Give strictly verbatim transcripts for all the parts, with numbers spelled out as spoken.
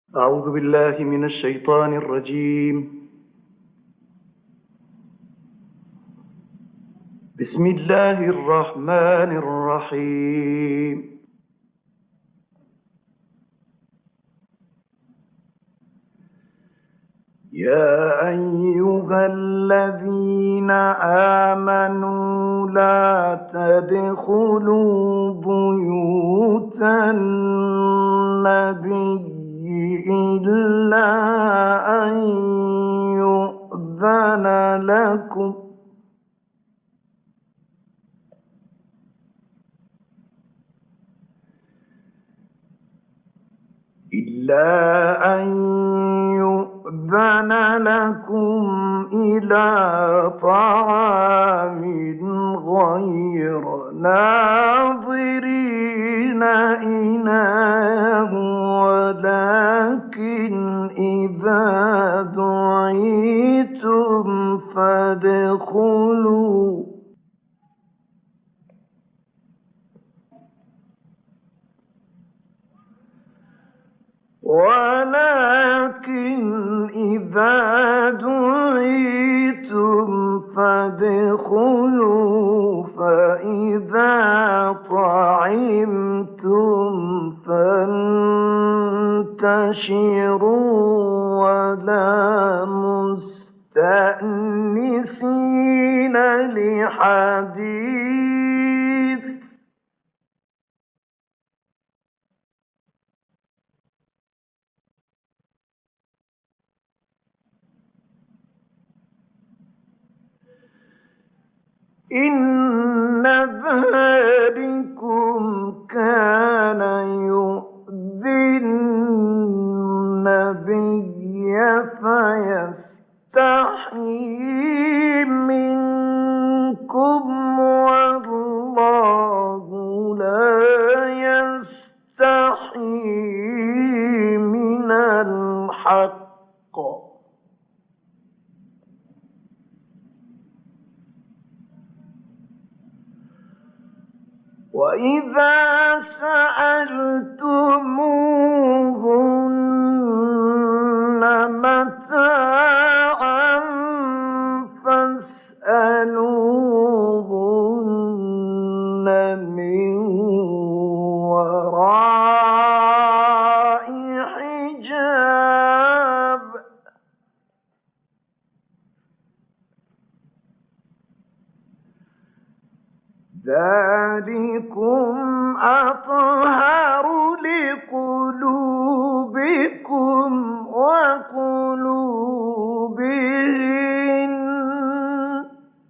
أعوذ بالله من الشيطان الرجيم. بسم الله الرحمن الرحيم. يا أيها الذين آمنوا لا تدخلوا بيوت النبي إلا أن يؤذن لكم إلا أن يؤذن لكم إلى طعام غير ناظرين إناه ولكن إذا دعيتم فادخلوا ولكن إذا دعيتم فادخلوا فإذا طعمتم فانتشروا ولا مستأنسين لحديث إن ذلكم كان يؤذي النبي فيستحيي منكم والله لا يستحيي من الحق. وَإِذَا سَأَلْتُمُوهُنَّ مَتَاعًا فَاسْأَلُوهُنَّ مِن وَرَاءِ حِجَابٍ ۚ ذَٰلِكُمْ أَطْهَرُ لِقُلُوبِكُمْ وَقُلُوبِهِنَّ ۚ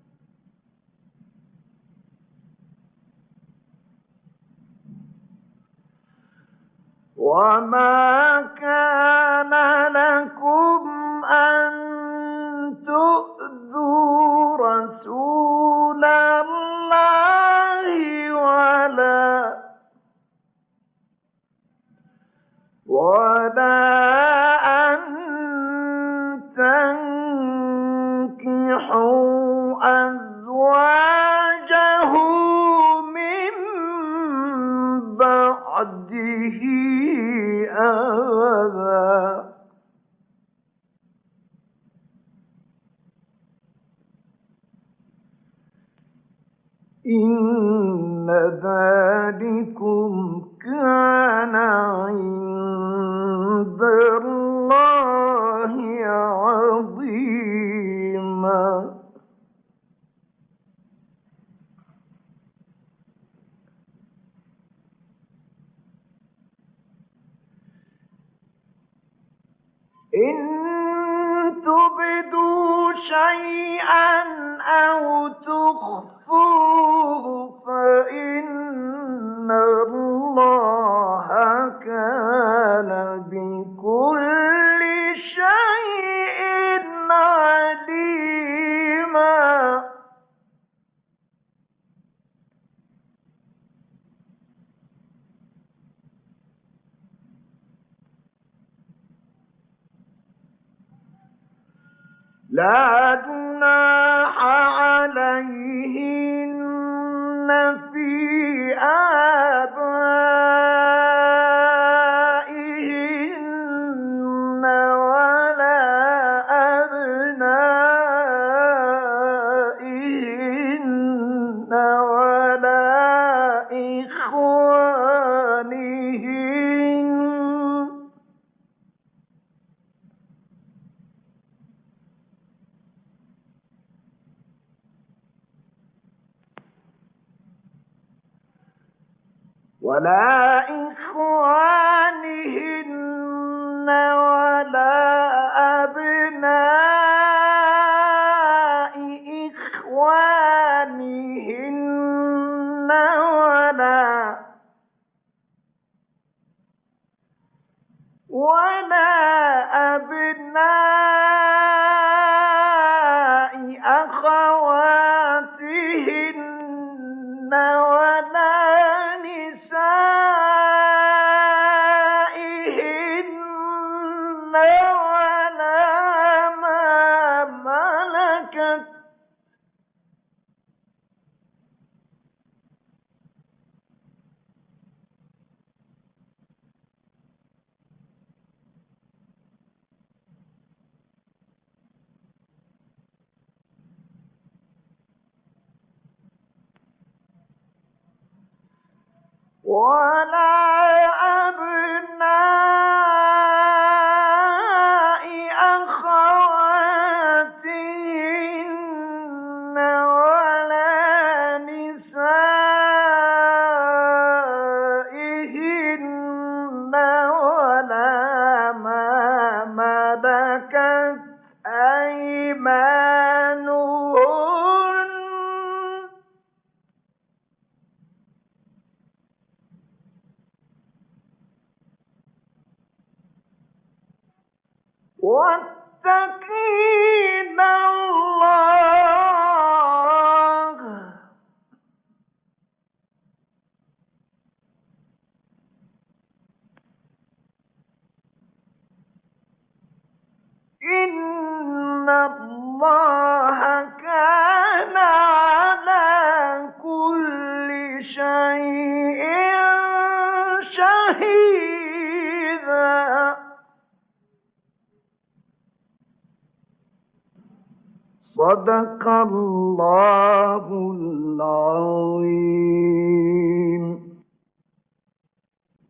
وَمَا كَانَ لَكُمْ أَن تُؤْذُوا رَسُولَ اللَّهِ وَلَا وَلَا أَن تَنكِحُوا أَزْوَاجَهُ مِن بَعْدِهِ أَبَدًا ۚ إِنَّ ذَٰلِكُمْ كَانَ عِندَ اللَّهِ عَظِيمًا. إِن تُبْدُوا شَيْئًا أَوْ تُخْفُوهُ فَإِنَّ اللَّهَ كَانَ بِكُلِّ شَيْءٍ عَلِيمًا. لا جناح عليهن في آبائهن ولا إخوانهن ولا أبناء إخوانهن ولا ولا أبناء أخواتهن ولا نسائهن ولا ما ملكت ولا أبناء أخواتهن ولا نسائهن ولا ما ملكت أيمانهن واتقين الله إن الله كان على كل شيء شهيدا. صدق الله العظيم.